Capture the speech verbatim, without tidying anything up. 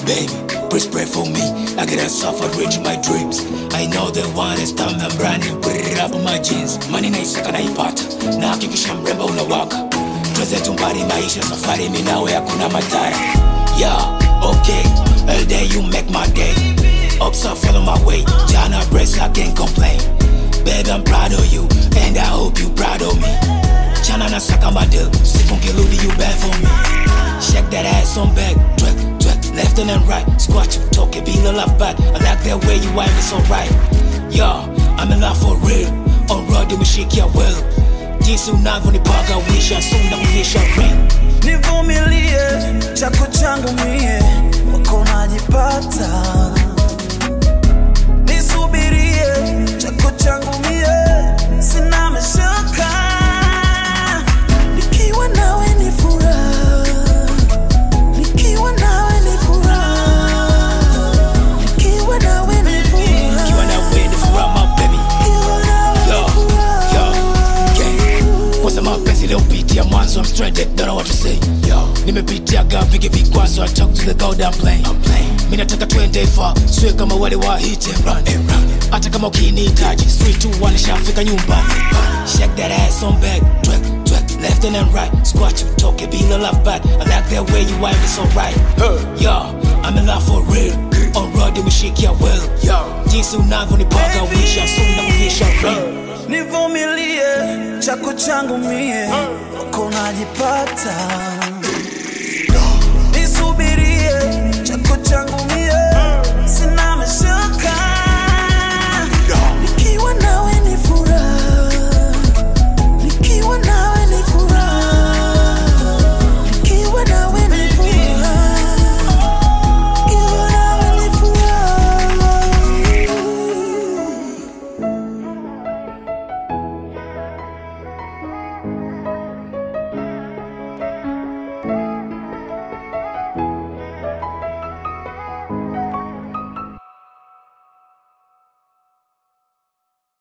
baby, please pray for me. I gotta suffer, reach my dreams. I know the one is time I'm running, put it up on my jeans. Money naisaka naipata, na hakikisha mrembo unawaka. Tuweze tumbali maisha safari, mimi nawe hakuna matara. Yeah, okay, all day you make my day. Ups I follow my way, Jana breast I can't complain. Baby I'm proud of you, and I hope you proud of me. Chana na saka madil, siku ngiludi you bad for me. Shake that ass on back, twerk, twerk, left and then right. Squat you, talk it, be the love back. I like that way you wind, it's alright. Yo, I'm in love for real. On road, we shake your will. Jinsi unavyonipaga wisha, soon nakuvisha ring. Nivumilie, chako changu mie, wako najipata. Nisubirie, chako changu mie, sina mashaka. Nikiwa nawe ni furaha, nikiwa nawe ni furaha, nikiwa nawe ni furaha, nikiwa nawe ni furaha my baby. Yo, yo, okay. Kwanza mapenzi leo pitia mwanzo, I'm stranded, don't know what to say. Yo, nimepitia vingi vikwazo, I talk to the god I'm playing. I'm playing. Mimi nataka twende far, siwe kama wale wa hit and run, and run. Hata kama ukinihitaji, three two one nishafika nyumbani. Shake that ass on back, twerk, twerk, left and then right. Squat you, talk it, be the love back. I like that way you wind, it's alright. Yo, I'm in love for real. On road, we shake your will. Yo, jinsi unavyonipaga wisha, soon nakuvisha ring. Nivumilie, chako changu mie, wako najipata. Nisubirie, chako changu mie,